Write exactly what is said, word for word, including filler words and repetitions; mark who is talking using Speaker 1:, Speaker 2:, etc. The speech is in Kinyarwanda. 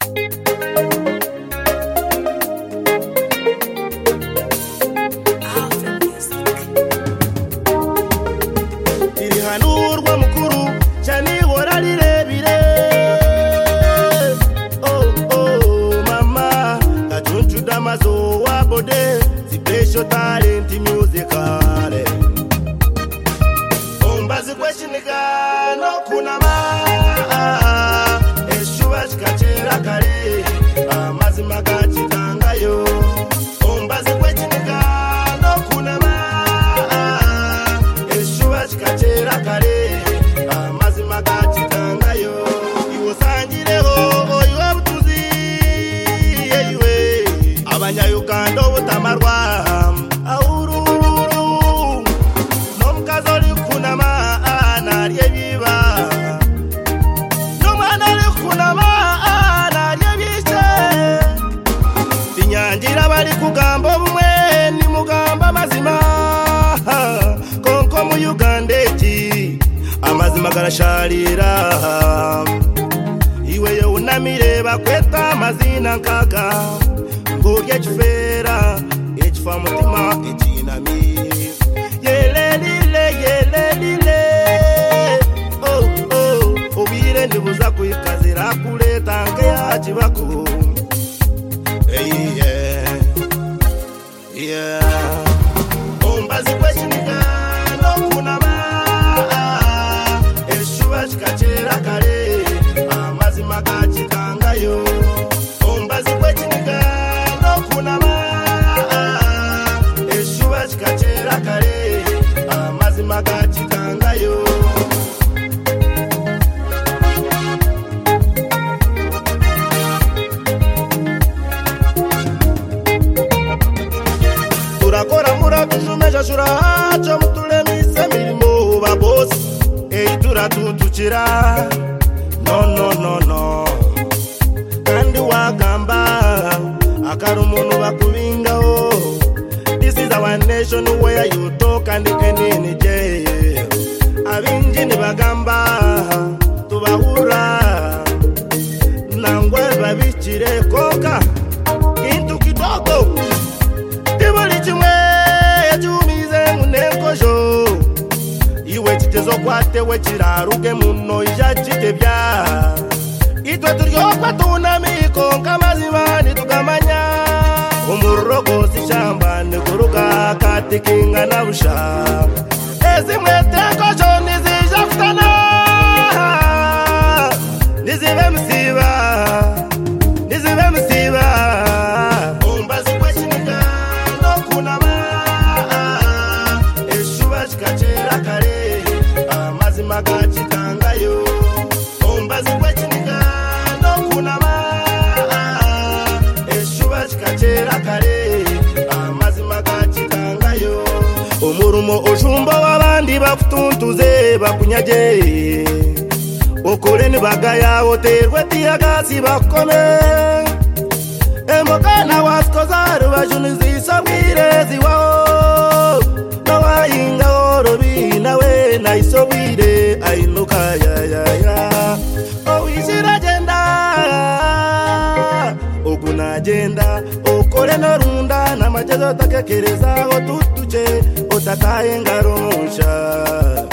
Speaker 1: irihanurwa mukuru cyane ihora rirebire. Oh oh mama kachunchu damazo wabode special talent musical. Ombazi kweshinika no kunama eshuwa chikachera kare amazima kachitangayo. Ombazi kweshinika no kunama eshuwa chikachera kare amazima kachitangayo. Iwo sangireho oyo butuzi yewe abanya Uganda butamarwa aururu nomkazoli kunama anarye biba nomwana kunama anarye bise binyangira bari kugamba bumwe ni mugamba mazima konko mu Uganda eti amazima garasharira iwe yo unamire bakweta amazina nkaka ngurye chifera echifa mutima echinami yelelile yelelile. Oh oh obire ndibuza kuyikazira kuleta nke yachibako. Hey yeah yeah ombazi kweshinika no kunama eshuwa chikachera kare amazima kachikangayo. Ombazi kweshinika no kunama eshuwa chikachera kare amazima kachikangayo. Turakora murabijumesha shura hacho mutule mise mirimo ba boss ei turatutukira no no no no kandi wagamba akarumuntu bakubingaho. This is our nation where you talk and kenini je abinji ni bagamba tubahura nangwe babichire koka kintu kidogo tibuli chimwe yajumize munenkojo iwe chitezo kwatewe chiraruke muno ijachitebya itwe turyokwa tunamiko nkamazibani tukamanya umurogo sishamba nikuruka katikinga na busha ezimwetenkojo nizijafutana nizive msiba nizive msiba. Ombazi kweshinika no kunama eshuwa chikachera kare amazima kachikangayo. Ombazi kweshinika no kunama eshuwa chikachera kare amazima kachikangayo. Umurumo ojumba wabandi bafutuntuze bakunyaje okole ni bagaya oterwe tiyagasi bakome emokana waskozaro bajunizi sabwire ziwao nawayinga orobi nawe naisobwire ainuka ya ya ya. Owishira agenda oguna agenda okole norunda namajezo takekereza otutuche otakaye ngaronsha.